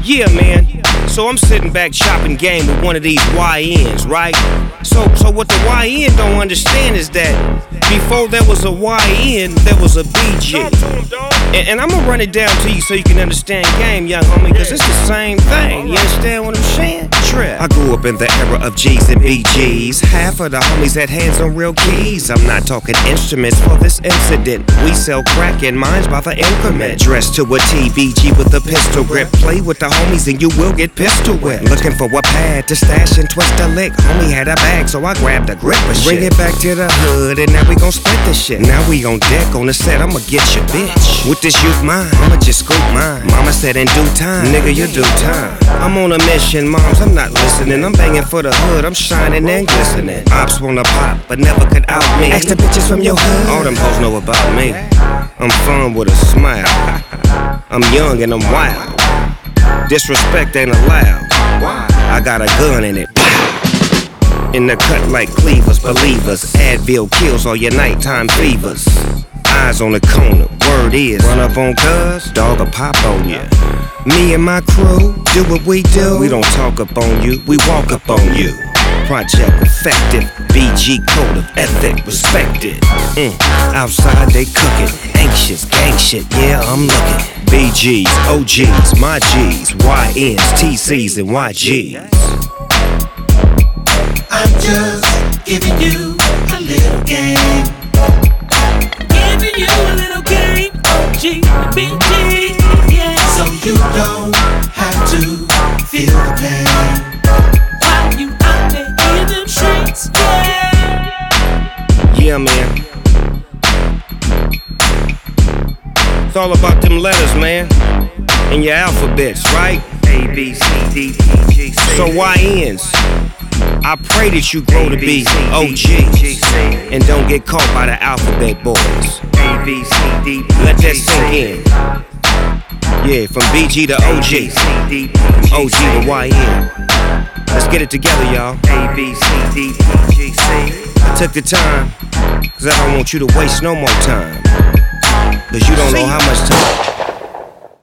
Yeah, man. So I'm sitting back chopping game with one of these YNs, right? So what the YN don't understand is that before there was a YN, there was a BG. And I'ma run it down to you so you can understand game, young homie, cause it's the same thing. You understand what I'm saying? Trip. I grew up in the era of G's and BGs. Half of the homies had hands on real keys. I'm not talking instruments for this incident. We sell crack and mines by the increment. Dressed to a TBG with a pistol grip. Play with the homies and you will get pistol whipped. Looking for a pad to stash and twist a lick. Homie had a bag, so I grabbed a grip of shit. Bring it back to the hood and now we gon' split this shit. Now we on deck on the set, I'ma get your bitch. With this youth mine, I'ma just scoop mine. Mama said in due time, nigga you do time. I'm on a mission, moms, I'm not listening. I'm banging for the hood, I'm shining and glistening. Ops wanna pop, but never could out me. Ask the bitches from your hood, all them hoes know about me. I'm fun with a smile. I'm young and I'm wild. Disrespect ain't allowed. I got a gun in it. In the cut like cleavers, believers. Advil kills all your nighttime fevers. Eyes on the corner, word is run up on cuz, dog'll pop on ya. Me and my crew do what we do. We don't talk up on you, we walk up on you. Project effective, BG code of ethic respected. Outside they cooking, anxious gang shit, yeah I'm looking. BGs, OGs, my G's, YNs, TCs and YGs. I'm just giving you a little game. Giving you a little game, OG, BG, yeah. So you don't have to feel the pain while you out there in them streets, yeah. Yeah, man. It's all about them letters, man. And your alphabets, right? A, B, C, D, E, G, C. So YNs, I pray that you grow to be OGs and don't get caught by the alphabet boys. A, B, C, D, let that sink in. Yeah, from BG to OG, from OG to YN. Let's get it together, y'all. A, B, C, D, E, G, C. I took the time, cause I don't want you to waste no more time. Cause you don't know how much time